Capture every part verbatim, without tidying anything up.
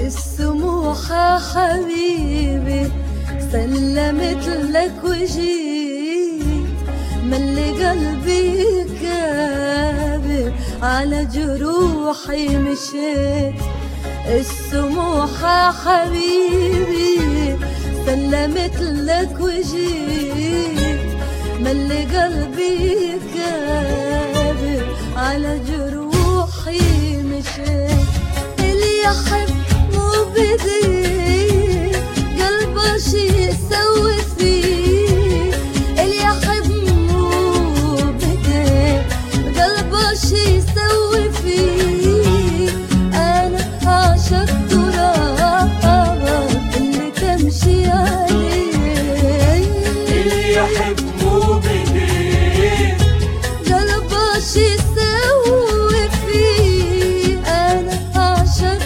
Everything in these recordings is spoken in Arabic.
السموحة حبيبي سلمت لك وجيت ملي قلبي كابر على جروحي مشيت. السموحة حبيبي سلمت لك وجيت ملي قلبي كابر على جروحي مشيت. اللي يحب مو بدي قلبه شي يسوي فيه، اللي يحب مو بدي قلبه شي يسوي فيه. أنا عاشق تراب اللي تمشي عليه، اللي يحب مو بدي قلبه شي يسوي فيه. أنا عاشق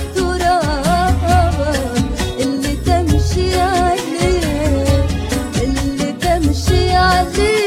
تراب اللي تمشي عليه، اللي تمشي عليه.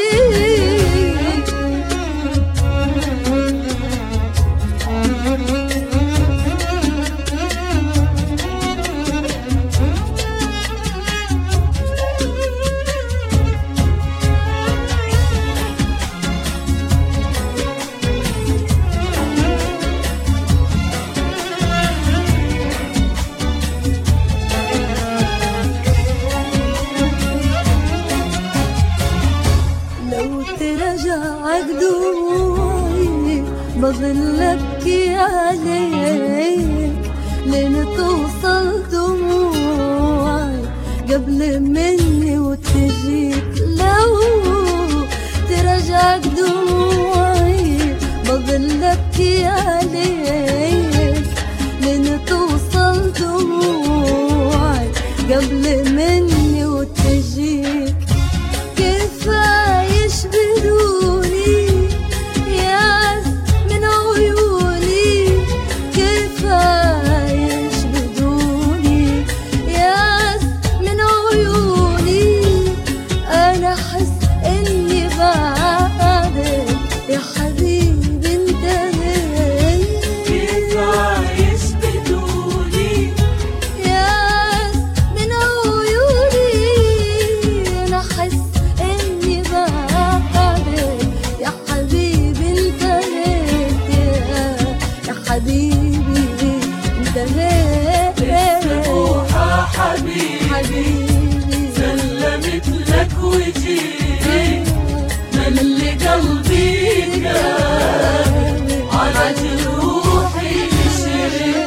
لو ترجع دموعي بظل ابكي عليك لين توصل دموعي قبل مني وتجيك. لو ترجع دموعي بظل ابكي عليك لين توصل دموعي قبل مني وتجيك. كيف عايش بدوني يا عز من عيوني، كيف عايش بدوني يا عز من عيوني. أنا أحس إني بعدك يا حبيبي انتهيت. كيف عايش بدوني يا عز من عيوني، أنا أحس إني بعدك يا حبيبي انتهيت، يا حبيبي انتهيت. السموحة حبيبي حبيبي سلمت لك وجيت ملي قلبي كابر على جروحي مشيت.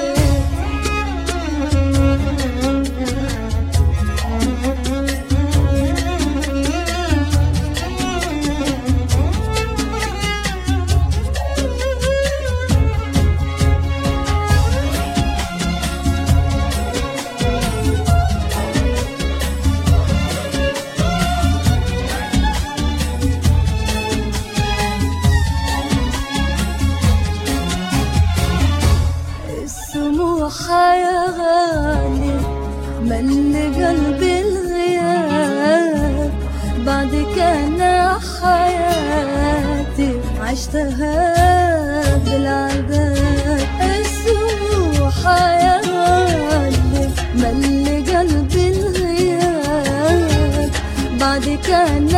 السموحة يا غالي ملي قلبي الغياب، بعدك أنا حياتي عشتها بالعذاب. السموحة يا غالي ملي قلبي الغياب، بعدك أنا